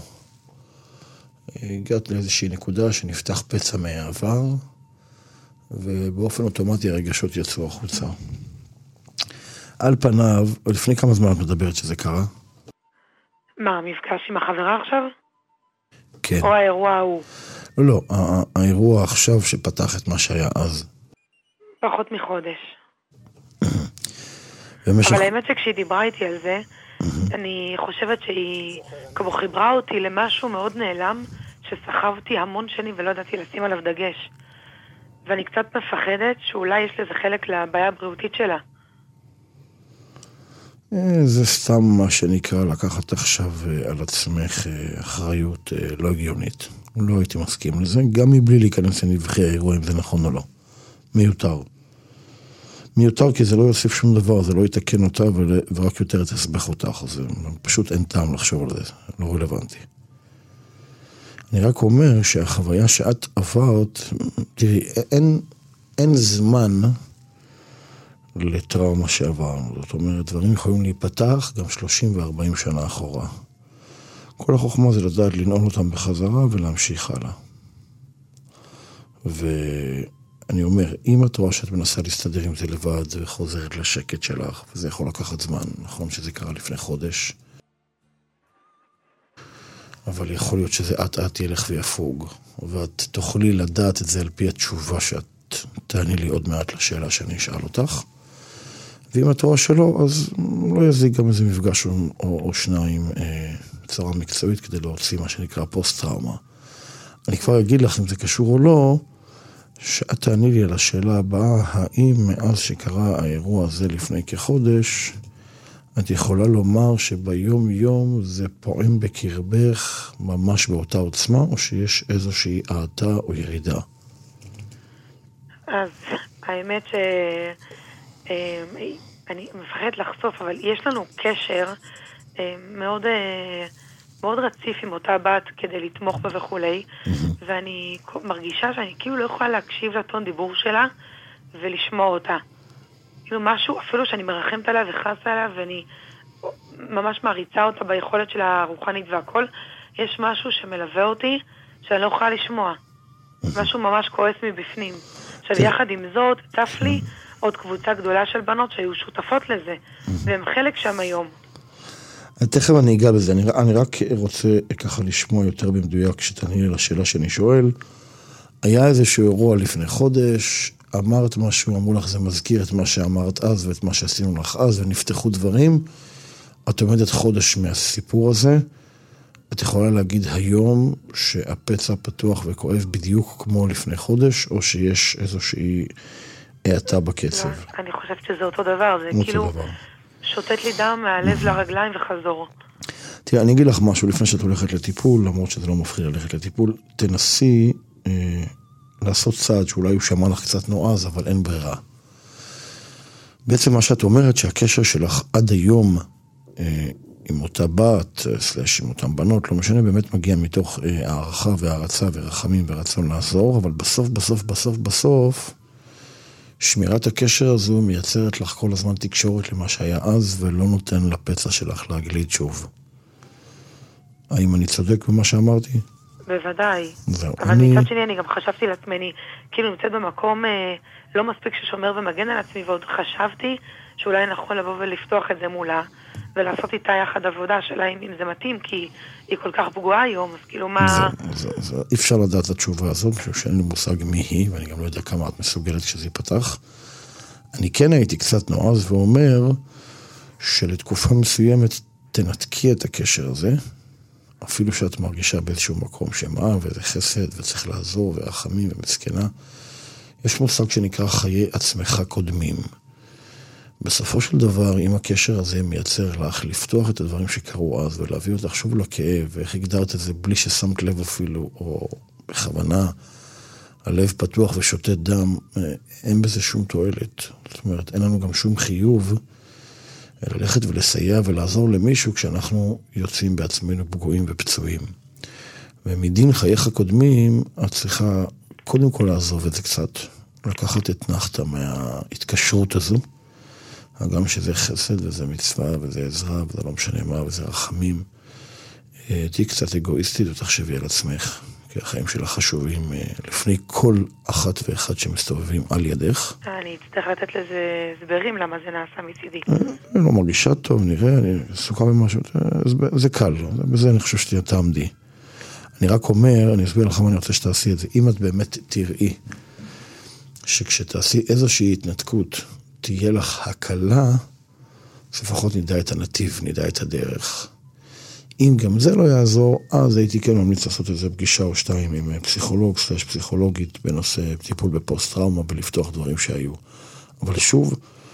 הגעת לאיזושהי נקודה שנפתח פצע מהעבר, ובאופן אוטומטי הרגשות יצאו החוצה. על פניו, לפני כמה זמן את מדברת שזה קרה? מה, המפגש עם החברה עכשיו? כן. או האירוע ההוא? לא, האירוע עכשיו שפתח את מה שהיה אז. פחות מחודש. אבל האמת שכשהיא דיברה איתי על זה, אני חושבת שהיא כמו חיברה אותי למשהו מאוד נעלם, שסחבתי המון שנים ולא ידעתי לשים עליו דגש. ואני קצת מפחדת שאולי יש לזה חלק לבעיה הבריאותית שלה. זה סתם מה שנקרא לקחת עכשיו על עצמך אחריות לא הגיונית. לא הייתי מסכים לזה, גם מבלי להיכנס לנבחי האירוע אם זה נכון או לא. מיותר. מיותר כי זה לא יוסיף שום דבר, זה לא יתקן אותה ורק יותר תסבך אותך. זה פשוט אין טעם לחשוב על זה, לא רלוונטי. אני רק אומר שהחוויה שאת עברת, תראי, אין זמן לטראומה שעברנו. זאת אומרת, דברים יכולים להיפתח גם 30 ו-40 שנה אחורה. כל החוכמה זה לדעת לנעול אותם בחזרה ולהמשיך הלאה. ואני אומר, אם את רואה שאת מנסה להסתדר עם זה לבד, זה חוזרת לשקט שלך, וזה יכול לקחת זמן. נכון שזה קרה לפני חודש, אבל יכול להיות שזה את ילך ויפוג, ואת תוכלי לדעת את זה על פי התשובה שאת תעני לי עוד מעט לשאלה שאני אשאל אותך. ואם את רואה שלא, אז לא יזיק גם איזה מפגש או שניים בצורה מקצועית כדי להוציא מה שנקרא פוסט-טראומה. אני כבר אגיד לך אם זה קשור או לא, שאת תעני לי על השאלה הבאה, האם מאז שקרה האירוע הזה לפני כחודש, את יכולה לומר שביום יום זה פועם בקרבך ממש באותה עוצמה, או שיש איזושהי האטה או ירידה? אז האמת אני מפחדת לחשוף, אבל יש לנו קשר מאוד, מאוד רציף עם אותה בת כדי לתמוך בה וכולי, ואני מרגישה שאני כאילו לא יכולה להקשיב לטון דיבור שלה ולשמוע אותה. כאילו משהו, אפילו שאני מרחמת עליה וחסה עליה, ואני ממש מעריצה אותה ביכולת שלה הרוחנית והכל, יש משהו שמלווה אותי שאני לא יכולה לשמוע. משהו ממש כועס מבפנים. עכשיו, יחד עם זאת, צף לי עוד קבוצה גדולה של בנות שהיו שותפות לזה, והם חלק שם היום. תכף אני אגע בזה, אני רק רוצה ככה לשמוע יותר במדויק שתעני לי לשאלה שאני שואל. היה איזשהו אירוע לפני חודש, אמרת משהו, אמרו לך זה מזכיר את מה שאמרת אז ואת מה שעשינו לך אז, ונפתחו דברים. את עומדת חודש מהסיפור הזה, את יכולה להגיד היום שהפצע פתוח וכואב בדיוק כמו לפני חודש, או שיש איזושהי האטה בקצב? לא, אני חושבת שזה אותו דבר, זה כאילו שוטט לי דם מהלב לרגליים וחזור. תראה, אני אגיד לך משהו לפני שאת הולכת לטיפול, למרות שזה לא מפחיד ללכת לטיפול, תנסי לעשות צעד שאולי הוא שמע לך קצת נועז, אבל אין ברירה. בעצם מה שאת אומרת שהקשר שלך עד היום עם אותה בת, סלש עם אותם בנות, לא משנה, באמת מגיע מתוך הערכה והערצה ורחמים ורצון לעזור, אבל בסוף, שמירת הקשר הזו מייצרת לך כל הזמן תקשורת למה שהיה אז, ולא נותן לפצע שלך להגליד שוב. האם אני צודק במה שאמרתי? בוודאי. זהו. אבל מצד שני, אני גם חשבתי לעצמי, כאילו נמצאת במקום לא מספיק ששומר ומגן על עצמי, ועוד חשבתי שאולי נכון לבוא ולפתוח את זה מולה, ולעשות איתה יחד עבודה שלה אם זה מתאים, כי היא כל כך פגועה היום, אז כאילו מה... אי אפשר לדעת את התשובה הזאת, משום שאין לי מושג מי היא, ואני גם לא יודע כמה את מסוגלת כשזה ייפתח. אני כן הייתי קצת נועז ואומר, שלתקופה מסוימת תנתקי את הקשר הזה, אפילו שאת מרגישה באיזשהו מקום שמה, וזה חסד, וצריך לעזור, ורחמים ומסכנה. יש מושג שנקרא חיי עצמך קודמים. בסופו של דבר, אם הקשר הזה מייצר לך לפתוח את הדברים שקרו אז, ולהביא אותך שוב לכאב, ואיך הגדרת את זה בלי ששמת לב אפילו, או בכוונה, הלב פתוח ושותת דם, אין בזה שום תועלת. זאת אומרת, אין לנו גם שום חיוב ללכת ולסייע ולעזור למישהו כשאנחנו יוצאים בעצמנו פגועים ופצועים. ומדין חייך קודמים, את צריכה קודם כל לעזוב את זה קצת, לקחת את נחת מההתקשרות הזו, גם שזה חסד וזה מצווה וזה עזרה וזה לא משנה מה וזה רחמים. תהי קצת אגואיסטית ותחשבי על עצמך, כי החיים שלך חשובים לפני כל אחת ואחד שמסתובבים על ידך. אני אצטרך לתת לזה הסברים למה זה נעשה מצידי. אני לא מרגישה טוב, נראה, אני סוכה במשהו, זה קל, בזה אני חושב שתהיה תעמדי. אני רק אומר, אני אסביר לך מה אני רוצה שתעשי את זה. אם את באמת תראי שכשתעשי איזושהי התנתקות, תהיה לך הקלה, לפחות נדע את הנתיב, נדע את הדרך. אם גם זה לא יעזור, אז הייתי כן ממליץ לעשות איזו פגישה או שתיים עם פסיכולוג, פסיכולוגית, בנושא טיפול בפוסט-טראומה, ולפתוח דברים שהיו. אבל שוב,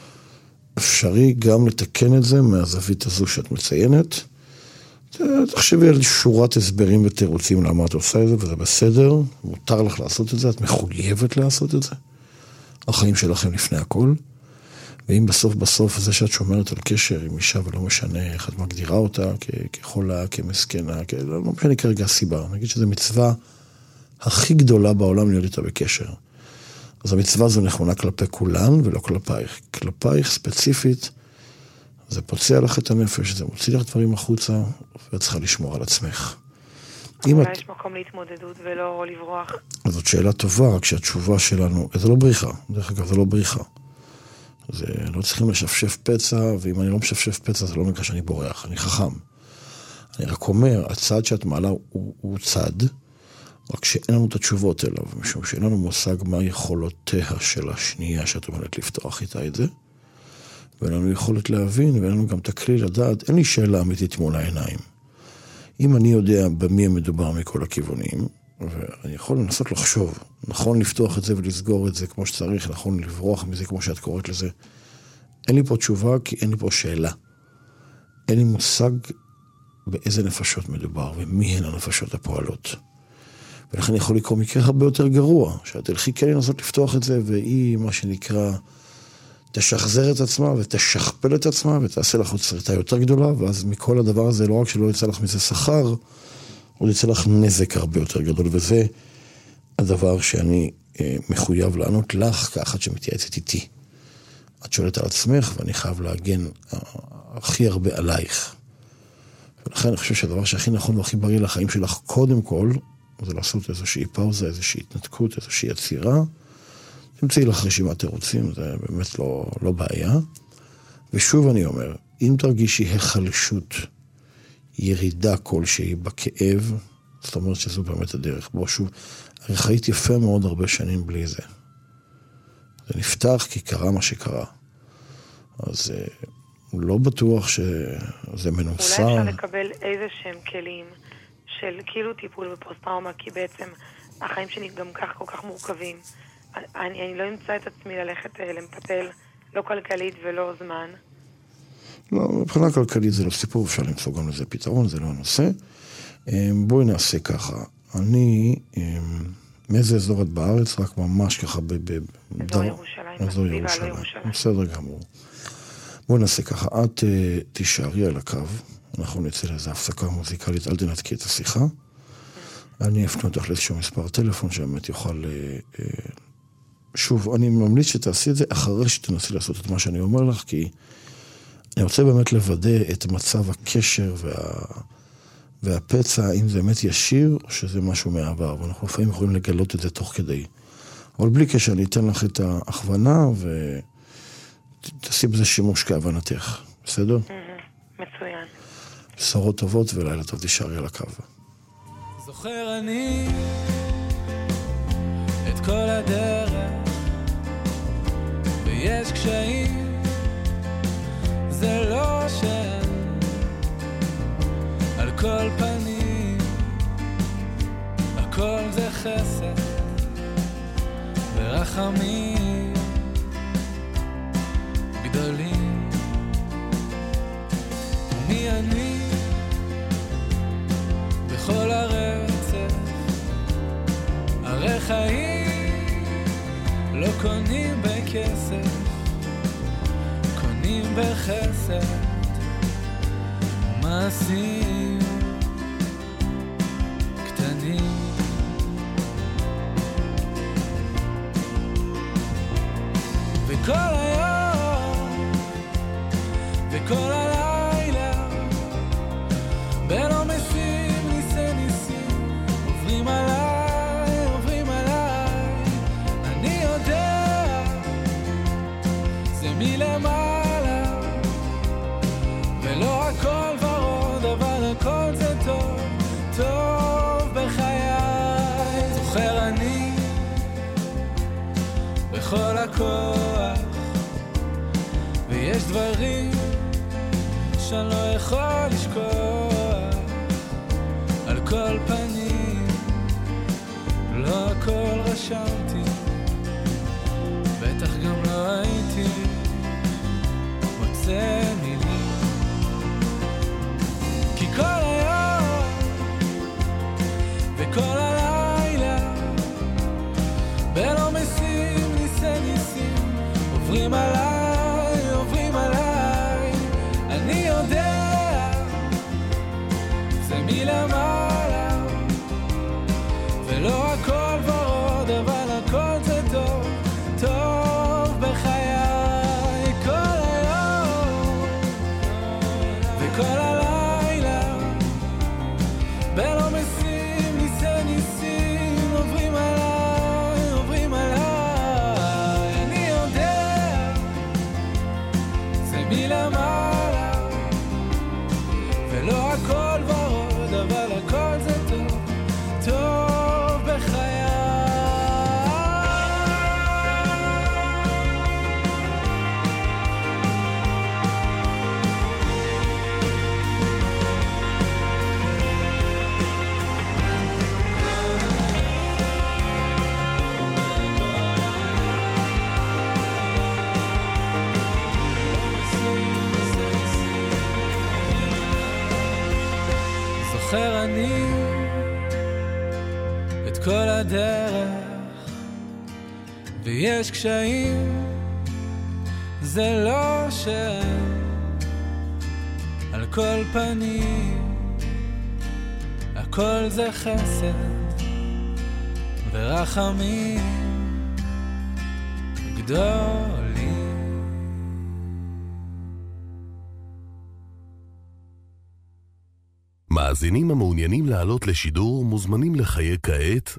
אפשרי גם לתקן את זה מהזווית הזו שאת מציינת. תחשבי על שורת הסברים ותירוצים למה את עושה את זה, וזה בסדר, מותר לך לעשות את זה, את מחויבת לעשות את זה. החיים שלכם לפני הכל. ואם בסוף זה שאת שומרת על קשר עם אישה ולא משנה איך את מגדירה אותה כחולה, כמסכנה, לא משנה כרגע הסיבה. נגיד שזו מצווה הכי גדולה בעולם להיות איתה בקשר. אז המצווה הזו נכונה כלפי כולן ולא כלפייך. כלפייך ספציפית, זה פוצע לך את הנפש, זה מוציא לך דברים החוצה, ואת צריכה לשמור על עצמך. אולי יש מקום להתמודדות ולא לברוח. אז זאת שאלה טובה, רק שהתשובה שלנו, זה לא בריחה, דרך אגב, זה לא בריחה. זה לא צריכים לשפשף פצע, ואם אני לא משפשף פצע, זה לא נקרא שאני בורח, אני חכם. אני רק אומר, הצעד שאת מעלה הוא צעד, רק שאין לנו את התשובות אליו, משום שאין לנו מושג מה יכולותיה של השנייה שאת אומרת לפתוח איתה את זה, ואין לנו יכולת להבין, ואין לנו גם תקליל לדעת, אין לי שאלה אמיתית מול העיניים. אם אני יודע במי מדובר מכל הכיוונים, ואני יכול לנסות לחשוב, נכון לפתוח את זה ולסגור את זה כמו שצריך, נכון לברוח מזה כמו שאת קוראת לזה. אין לי פה תשובה כי אין לי פה שאלה. אין לי מושג באיזה נפשות מדובר ומי הן הנפשות הפועלות. ולכן יכול לקרוא מקרה הרבה יותר גרוע, שאת תלכי כן לנסות לפתוח את זה, והיא מה שנקרא תשחזר את עצמה ותשכפל את עצמה ותעשה לך עוד שריטה יותר גדולה, ואז מכל הדבר הזה לא רק שלא יצא לך מזה שכר, עוד יצא לך נזק הרבה יותר גדול, וזה הדבר שאני מחויב לענות לך כאחת שמתייעצת איתי. את שואלת על עצמך, ואני חייב להגן הכי הרבה עלייך. ולכן אני חושב שהדבר שהכי נכון והכי בריא לחיים שלך, קודם כל, זה לעשות איזושהי פאוזה, איזושהי התנתקות, איזושהי יצירה. תמצאי לך רשימת תירוצים, זה באמת לא בעיה. ושוב אני אומר, אם תרגישי החלשות, ירידה כלשהי בכאב, זאת אומרת שזו באמת הדרך. בוא שוב, הרי חיית יפה מאוד הרבה שנים בלי זה. זה נפתח כי קרה מה שקרה. אז לא בטוח שזה מנוסר. אולי אפשר לקבל איזה שהם כלים של כאילו טיפול בפוסט-טראומה, כי בעצם החיים שלי גם כך כל כך מורכבים. אני לא אמצא את עצמי ללכת למטפל, לא כלכלית ולא זמן. לא, מבחינה כלכלית זה לא סיפור, אפשר למצוא גם לזה פתרון, זה לא הנושא. בואי נעשה ככה. אני, מאיזה אזור את בארץ, רק ממש ככה אזור ירושלים. אזור ירושלים. בסדר גמור. בואי נעשה ככה, את תישארי על הקו, אנחנו נצא לאיזו הפסקה מוזיקלית, אל תנתקי את השיחה. אני אפנה אותך לאיזשהו מספר טלפון שבאמת יוכל... שוב, אני ממליץ שתעשי את זה אחרי שתנסי לעשות את מה שאני אומר לך, כי אני רוצה באמת לוודא את מצב הקשר והפצע, אם זה באמת ישיר או שזה משהו מהעבר, ואנחנו לפעמים יכולים לגלות את זה תוך כדי. אבל בלי קשר, אני אתן לך את ההכוונה ותעשי בזה שימוש כהבנתך, בסדר? מצוין. בשורות טובות ולילה טוב, תישארי על הקו. זוכר אני את כל הדרך ויש קשיים, זה לא שם על כל פנים, הכל זה חסד ורחמים גדולים. ומי אני בכל הרצף, הרי חיים לא קונים בכסף, קונים בחסד ומעשים קטנים. וכל היום וכל הלילה בין עומסים ניסי ניסים עוברים עליי, עוברים עליי. אני יודע זה מלמעלה ולא הכל ורוד, אבל הכל זה טוב, טוב בחיי. זוכר אני בכל הכוח ויש דברים שאני לא יכול לשכוח. על כל פנים לא הכל רשמתי, בטח גם לא הייתי מוצא מילים, כי כל היום וכל הלילה בין עומסים ניסי ניסים עוברים עליי, עוברים עליי. אני יודע זה מלמעלה ולא הכל ורוד, אבל הכל זה טוב, טוב בחיי. כל היום וכל הלילה בין עומסים ניסי ניסים עוברים עליי, עוברים עליי. אני יודע זה מלמעלה ולא הכל ורוד, אבל הכל זה טוב, טוב בחיי. זוכר אני את כל הדרך ויש קשיים, זה לא שם על כל פנים, הכל זה חסד ורחמים גדולים. מאזינים המעוניינים לעלות לשידור מוזמנים לחייג כעת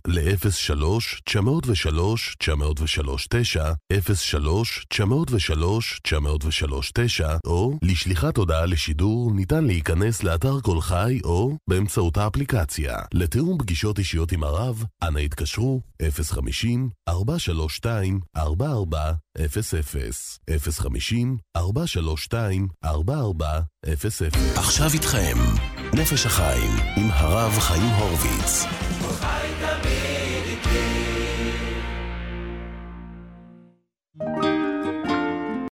ל-03-903-903-9, 03-903-903-9, או לשליחת הודעה לשידור ניתן להיכנס לאתר כל חי או באמצעות האפליקציה. לתיאום פגישות אישיות עם הרב, אנא התקשרו 050-432-4400, 050-432-4400. עכשיו איתכם, נפש החיים עם הרב חיים הורוביץ. כל חי תמיד איתי